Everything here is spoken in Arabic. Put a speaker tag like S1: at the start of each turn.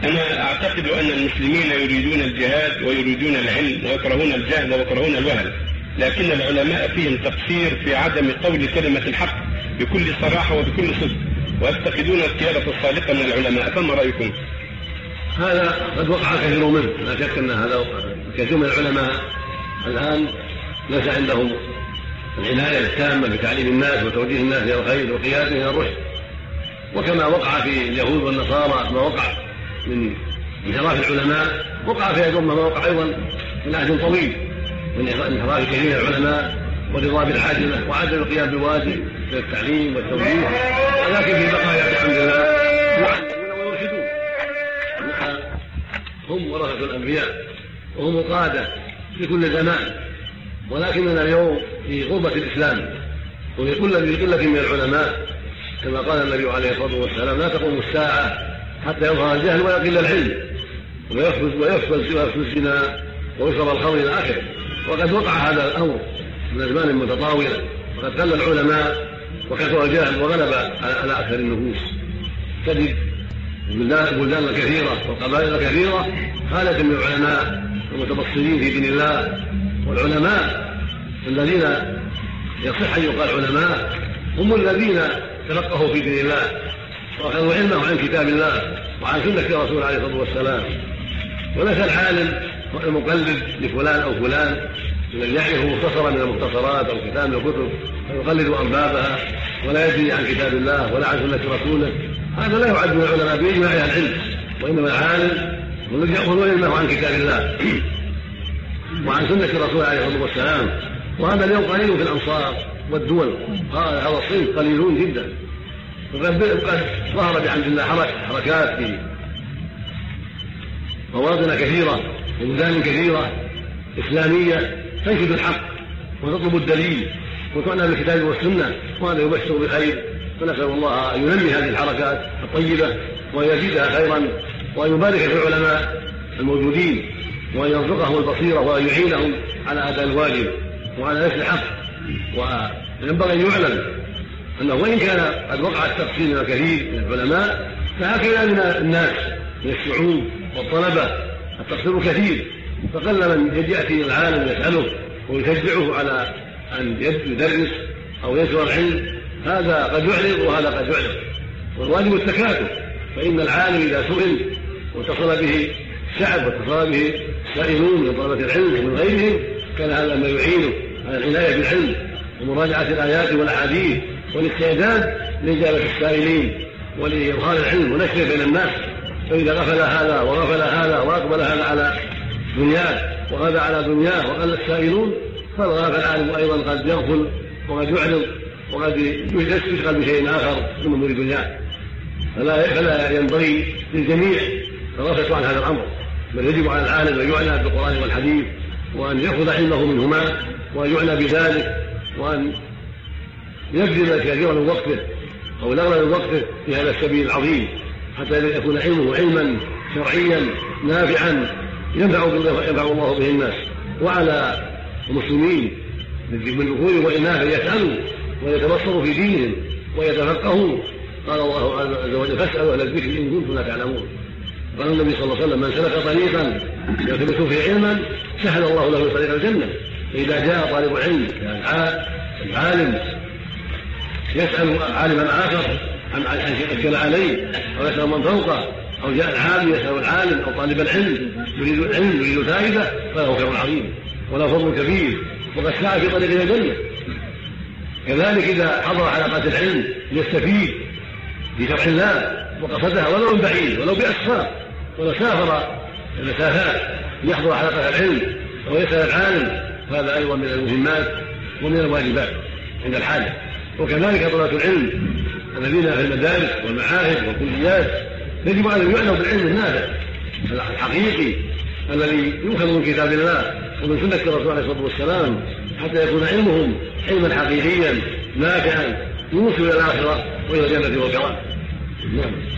S1: أنا أعتقد أن المسلمين يريدون الجهاد ويريدون العلم ويكرهون الجهل ويكرهون الوهن، لكن العلماء فيهم تقصير في عدم قول كلمة الحق بكل صراحة وبكل صدق، ويفتقدون القيادة الصادقة من العلماء. فما رأيكم؟
S2: هذا قد وقع كثير منه، لا شك أن هذا كثير من العلماء الآن ليس عندهم العناية التامة بتعليم الناس وتوجيه الناس إلى الخير وقيادتهم إلى الرشد، وكما وقع في اليهود والنصارى ما وقع من انحراف العلماء، وقع في الأمة ما وقع أيضا من عهد طويل من انحراف كثير من العلماء وضراب الحاجلة وعدم القيام بالواجب من التعليم والتوجيه، ولكن في بقايا بحمد الله يعلمون ويرشدون. هم ورثة الأنبياء وهم القادة في كل زمان، ولكننا اليوم في غربة الإسلام وفي قلة من العلماء، كما قال النبي عليه الصلاة والسلام: لا تقوم الساعة حتى يظهر الجهل ويقل العلم ويفسد الزنا ويشرب الخمر إلى آخره. وقد وقع هذا الأمر من أزمان متطاولة، وقد قل العلماء وكثر الجهل وغلب على أكثر النفوس. تجد البلدان الكثيرة والقبائل الكثيرة خالة من العلماء المتبصرين في دين الله، والعلماء الذين يصح أن يقال علماء هم الذين تفقهوا في دين الله وأخذوا علمه عن كتاب الله وعن سنة رسول عليه الصلاة والسلام، وليس العالم المقلد لفلان أو فلان الذي يعرف مختصرا من المختصرات أو كتاب من الكتب فيقلد أنبابها ولا يدري عن كتاب الله ولا عن سنة رسوله. هذا لا يعد من العلماء بإجماع أهل العلم، وإنما العالم هو الذي يأخذ علمه عن كتاب الله وعن سنة الرسول عليه الصلاة والسلام. وهذا اليوم قليل في الأمصار والدول، هذا الصنف قليلون جدا، وقد ظهر بحمد الله حركات في مواطن كثيرة وبلدان كثيرة إسلامية تنشد الحق وتطلب الدليل وتعنى بالكتاب والسنة، وهذا يبشر بخير. فنسأل الله أن ينمي هذه الحركات الطيبة ويزيدها خيرا، وأن يبارك في العلماء الموجودين، وأن يرزقهم البصيرة وأن يعينهم على أداء الواجب وعلى نشر الحق. وينبغي أن يعلم أنه وإن كان قد وقع التقصير من الكثير من العلماء، فهكذا من الناس من الشعوب والطلبة التقصير كثير، فقل من يأتي العالم يسأله ويشجعه على أن يدرس أو ينشر العلم. هذا قد يعرض وهذا قد يعرض، والواجب التكاتف، فإن العالم إذا سئل واتصل به الشعب واتصل به السائلون من طلبة العلم ومن غيرهم كان هذا ما يعينه على العناية بالعلم ومراجعة الآيات والأحاديث والاستعداد لإجابة السائلين ولإظهار العلم ونشره بين الناس. فإذا غفل هذا وغفل هذا وأقبل هذا على دنياه وهذا على دنياه وقل السائلون، فالغافل العالم أيضا قد يغفل وقد يعرض وقد يشغل بشيء آخر من أمور دنياه. فلا ينبغي للجميع الغفلة عن هذا الأمر، بل يجب على العالم أن يعنى بالقرآن والحديث وأن يأخذ علمه منهما وأن يعنى بذلك، وأن يبذل كثيرا من وقته أو الأغلب من وقته في هذا السبيل العظيم، حتى يكون علمه علما شرعيا نافعا ينفع الله به الناس. وعلى المسلمين من ذكور وإناث يسألوا ويتبصروا في دينهم ويتفقهوا. قال الله عز وجل: فاسألوا أهل الذكر إن كنتم لا تعلمون. قال النبي صلى الله عليه وسلم: من سلك طريقا يلتمس فيه علما سهل الله له طريق الجنة. فإذا جاء طالب علم العالم يسأل عالما آخر عن أشكل عليه أو يسأل من فوقه، أو جاء العالم يسأل العالم أو طالب العلم يريد العلم يريد فائدة، فله خير عظيم وله فضل كبير وقد سعى في طريق الجنة. كذلك إذا حضر حلقات العلم ليستفيد في شرح الله وقصدها ولو من بعيد ولو بأسفار ولو سافر المسافات ليحضر حلقات العلم ويسأل العالم، فهذا أيضا من المهمات ومن الواجبات عند الحاجة. وكذلك طلبة العلم الذين في المدارس والمعاهد والكليات يجب أن يعنوا بالعلم النافع الحقيقي الذي يؤخذ من كتاب الله ومن سنة الرسول عليه الصلاة والسلام، حتى يكون علمهم علما حقيقيا نافعا يوصل إلى الآخرة وإلى الجنة والكرام. نعم.